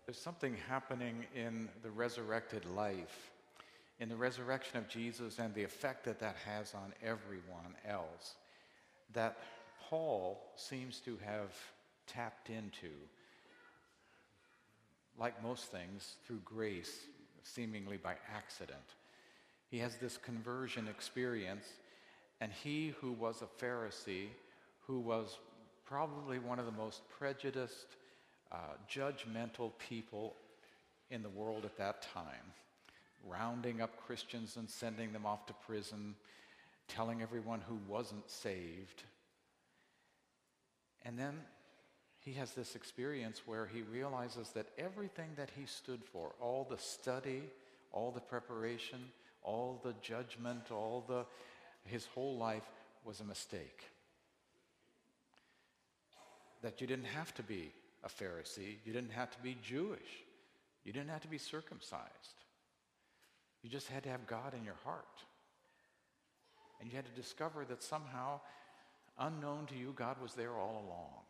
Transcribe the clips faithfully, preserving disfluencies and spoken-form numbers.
There's something happening in the resurrected life, in the resurrection of Jesus and the effect that that has on everyone else, that Paul seems to have tapped into, like most things, through grace, seemingly by accident. He has this conversion experience, and he who was a Pharisee, who was probably one of the most prejudiced, uh, judgmental people in the world at that time, rounding up Christians and sending them off to prison, telling everyone who wasn't saved. And then he has this experience where he realizes that everything that he stood for, all the study, all the preparation, all the judgment, all the his whole life was a mistake. That you didn't have to be a Pharisee, you didn't have to be Jewish, you didn't have to be circumcised. You just had to have God in your heart. And you had to discover that somehow, unknown to you, God was there all along.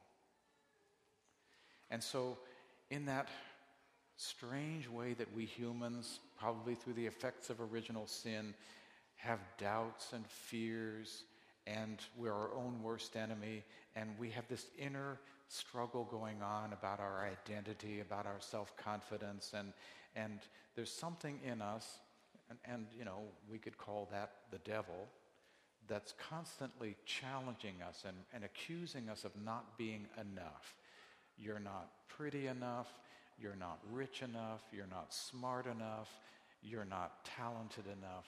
And so, in that strange way that we humans, probably through the effects of original sin, have doubts and fears, and we're our own worst enemy, and we have this inner struggle going on about our identity, about our self-confidence, and and there's something in us, and, and you know, we could call that the devil, that's constantly challenging us and, and accusing us of not being enough. You're not pretty enough, you're not rich enough, you're not smart enough, you're not talented enough.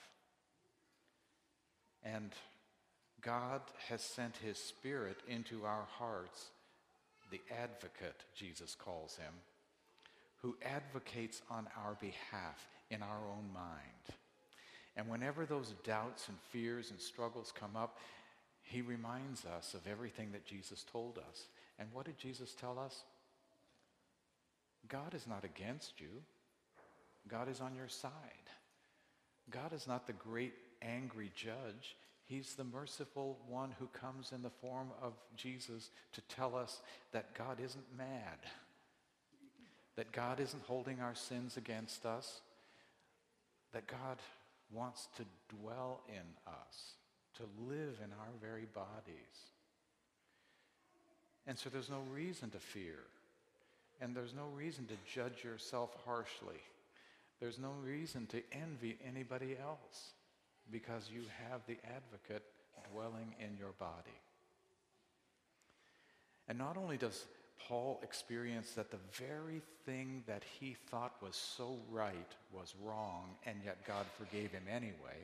And God has sent his Spirit into our hearts, the advocate, Jesus calls him, who advocates on our behalf in our own mind. And whenever those doubts and fears and struggles come up, he reminds us of everything that Jesus told us. And what did Jesus tell us? God is not against you. God is on your side. God is not the great angry judge. He's the merciful one who comes in the form of Jesus to tell us that God isn't mad, that God isn't holding our sins against us, that God wants to dwell in us, to live in our very bodies. And so there's no reason to fear, and there's no reason to judge yourself harshly. There's no reason to envy anybody else, because you have the advocate dwelling in your body. And not only does Paul experience that the very thing that he thought was so right was wrong, and yet God forgave him anyway,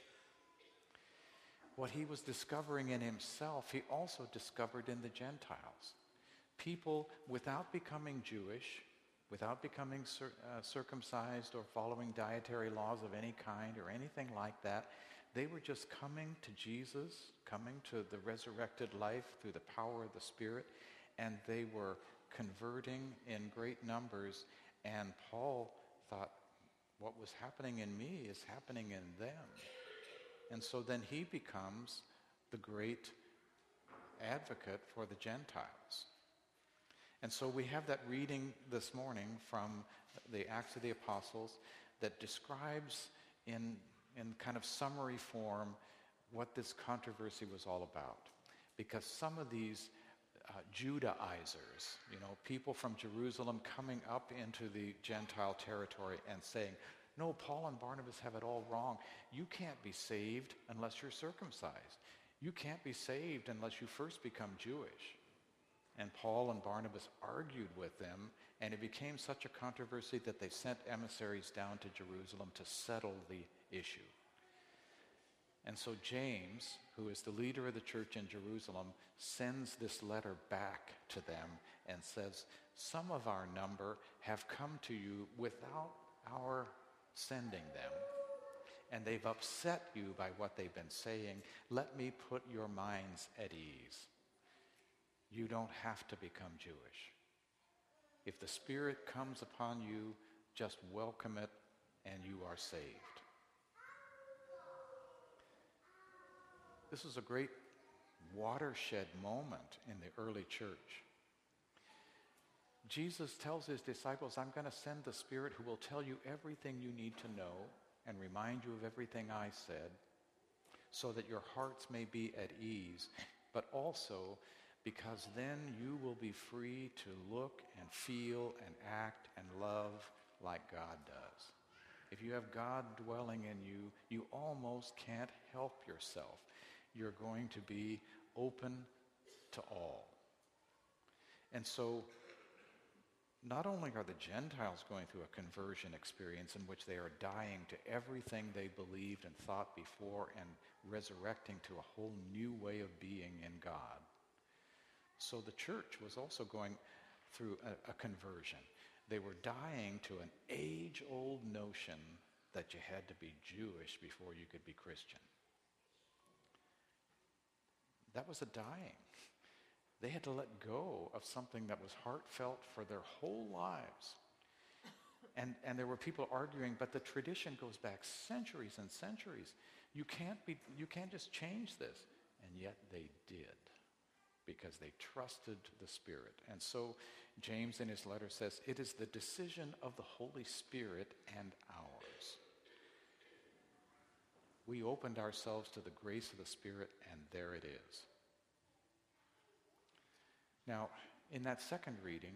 what he was discovering in himself, he also discovered in the Gentiles. People without becoming Jewish, without becoming cir- uh, circumcised or following dietary laws of any kind or anything like that, they were just coming to Jesus, coming to the resurrected life through the power of the Spirit, and they were converting in great numbers. And Paul thought, what was happening in me is happening in them. And so then he becomes the great advocate for the Gentiles. And so we have that reading this morning from the Acts of the Apostles that describes in, in kind of summary form what this controversy was all about. Because some of these uh, Judaizers, you know, people from Jerusalem coming up into the Gentile territory and saying, no, Paul and Barnabas have it all wrong. You can't be saved unless you're circumcised. You can't be saved unless you first become Jewish. And Paul and Barnabas argued with them, and it became such a controversy that they sent emissaries down to Jerusalem to settle the issue. And so James, who is the leader of the church in Jerusalem, sends this letter back to them and says, some of our number have come to you without our sending them, and they've upset you by what they've been saying. Let me put your minds at ease. You don't have to become Jewish. If the Spirit comes upon you, just welcome it and you are saved. This was a great watershed moment in the early church. Jesus tells his disciples, I'm going to send the Spirit who will tell you everything you need to know and remind you of everything I said, so that your hearts may be at ease, but also because then you will be free to look and feel and act and love like God does. If you have God dwelling in you, you almost can't help yourself. You're going to be open to all. And so, not only are the Gentiles going through a conversion experience in which they are dying to everything they believed and thought before and resurrecting to a whole new way of being in God, so the church was also going through a, a conversion. They were dying to an age-old notion that you had to be Jewish before you could be Christian. That was a dying. They had to let go of something that was heartfelt for their whole lives. And, and there were people arguing, but the tradition goes back centuries and centuries. You can't be, you can't just change this. And yet they did, because they trusted the Spirit. And so James in his letter says, it is the decision of the Holy Spirit and ours. We opened ourselves to the grace of the Spirit, and there it is. Now, in that second reading,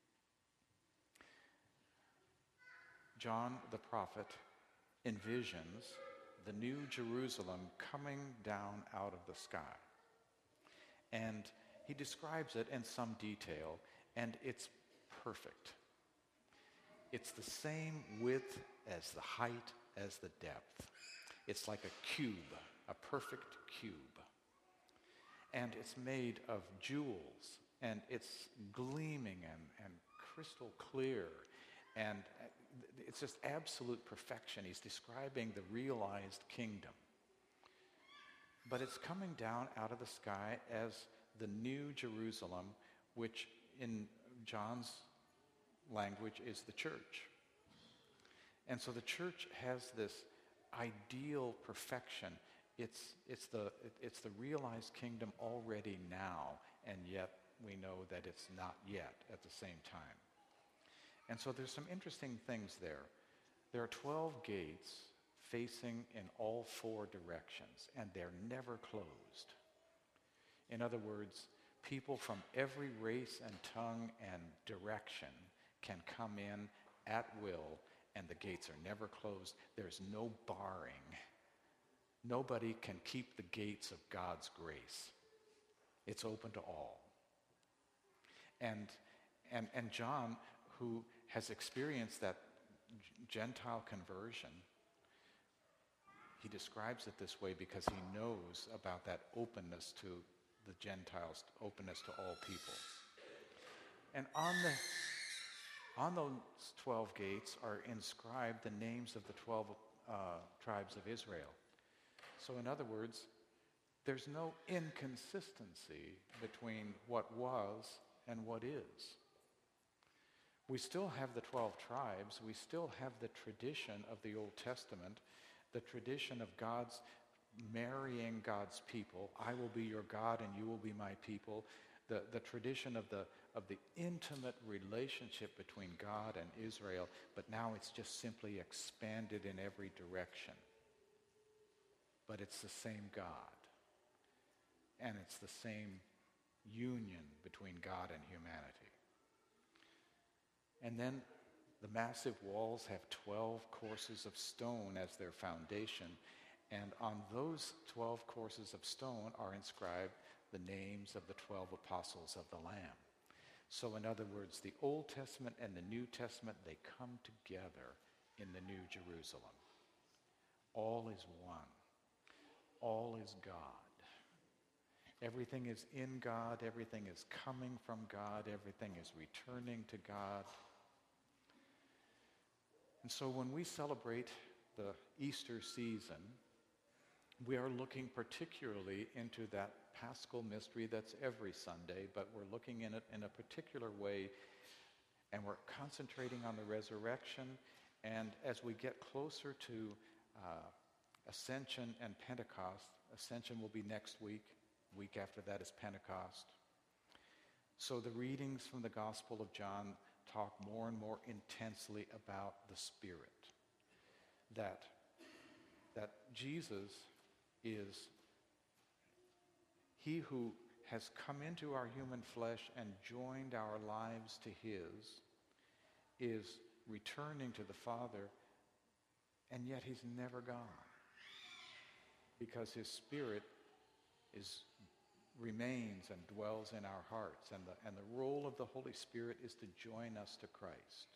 John the prophet envisions the new Jerusalem coming down out of the sky. And he describes it in some detail, and it's perfect. It's the same width as the height as the depth. It's like a cube, a perfect cube. And it's made of jewels, and it's gleaming and, and crystal clear, and it's just absolute perfection. He's describing the realized kingdom. But it's coming down out of the sky as the new Jerusalem, which in John's language is the church. And so the church has this ideal perfection. It's, it's, the, it's the realized kingdom already now, and yet we know that it's not yet at the same time. And so there's some interesting things there. There are twelve gates facing in all four directions, and they're never closed. In other words, people from every race and tongue and direction can come in at will, and the gates are never closed. There's no barring. Nobody can keep the gates of God's grace. It's open to all. And, and, and John, who has experienced that Gentile conversion, he describes it this way because he knows about that openness to the Gentiles, openness to all people. And on the on those twelve gates are inscribed the names of the twelve uh, tribes of Israel. So in other words, there's no inconsistency between what was and what is. We still have the twelve tribes. We still have the tradition of the Old Testament, the tradition of God's marrying God's people. I will be your God and you will be my people. The, the tradition of the, of the intimate relationship between God and Israel, but now it's just simply expanded in every direction. But it's the same God. And it's the same union between God and humanity. And then the massive walls have twelve courses of stone as their foundation. And on those twelve courses of stone are inscribed the names of the twelve apostles of the Lamb. So in other words, the Old Testament and the New Testament, they come together in the New Jerusalem. All is one. All is God. Everything is in God. Everything is coming from God. Everything is returning to God. And so when we celebrate the Easter season, we are looking particularly into that Paschal mystery that's every Sunday, but we're looking in it in a particular way, and we're concentrating on the resurrection. And as we get closer to uh, Ascension and Pentecost, Ascension will be next week. Week after that is Pentecost. So the readings from the Gospel of John, talk more and more intensely about the Spirit. That, that Jesus is he who has come into our human flesh and joined our lives to his, is returning to the Father, and yet he's never gone. Because his Spirit is remains and dwells in our hearts. And the, and the role of the Holy Spirit is to join us to Christ.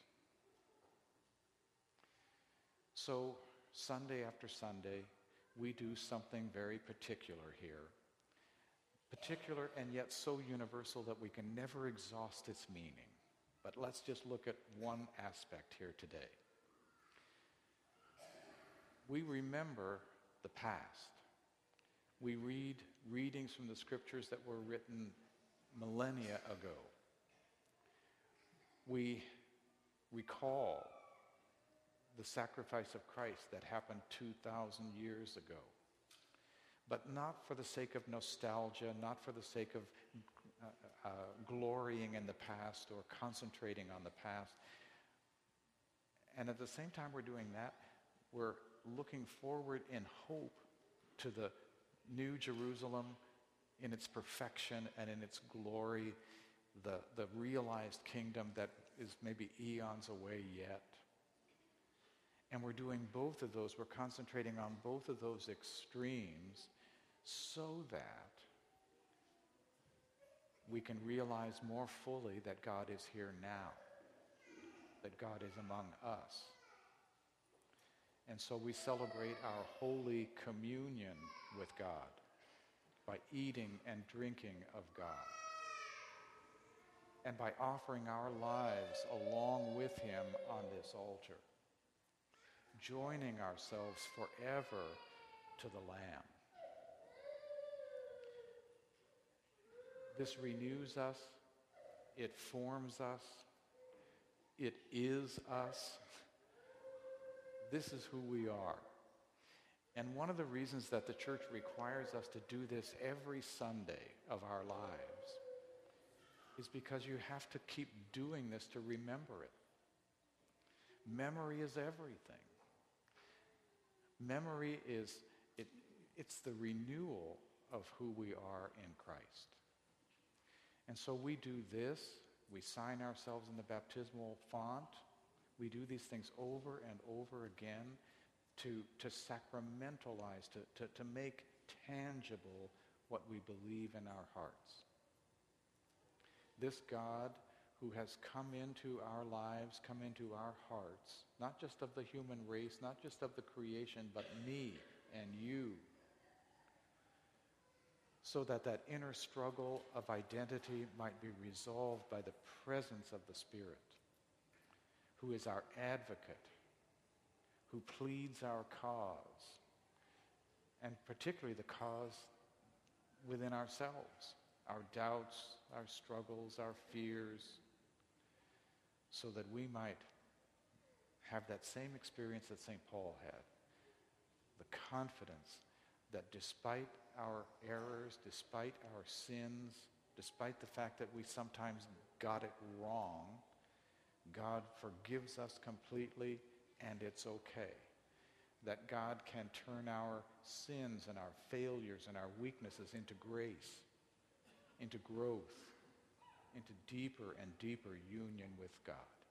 So, Sunday after Sunday, we do something very particular here. Particular and yet so universal that we can never exhaust its meaning. But let's just look at one aspect here today. We remember the past. We read readings from the scriptures that were written millennia ago. We recall the sacrifice of Christ that happened two thousand years ago. But not for the sake of nostalgia, not for the sake of uh, uh, glorying in the past or concentrating on the past. And at the same time we're doing that, we're looking forward in hope to the New Jerusalem in its perfection and in its glory, the, the realized kingdom that is maybe eons away yet. And we're doing both of those. We're concentrating on both of those extremes so that we can realize more fully that God is here now, that God is among us. And so we celebrate our holy communion with God by eating and drinking of God, and by offering our lives along with him on this altar, joining ourselves forever to the Lamb. This renews us, it forms us, it is us. This is who we are. And one of the reasons that the church requires us to do this every Sunday of our lives is because you have to keep doing this to remember it. Memory is everything. Memory is, it, it's the renewal of who we are in Christ. And so we do this, we sign ourselves in the baptismal font. We do these things over and over again to, to sacramentalize, to, to, to make tangible what we believe in our hearts. This God who has come into our lives, come into our hearts, not just of the human race, not just of the creation, but me and you, so that that inner struggle of identity might be resolved by the presence of the Spirit, who is our advocate, who pleads our cause, and particularly the cause within ourselves, our doubts, our struggles, our fears, so that we might have that same experience that Saint Paul had, the confidence that despite our errors, despite our sins, despite the fact that we sometimes got it wrong, God forgives us completely, and it's okay. That God can turn our sins and our failures and our weaknesses into grace, into growth, into deeper and deeper union with God.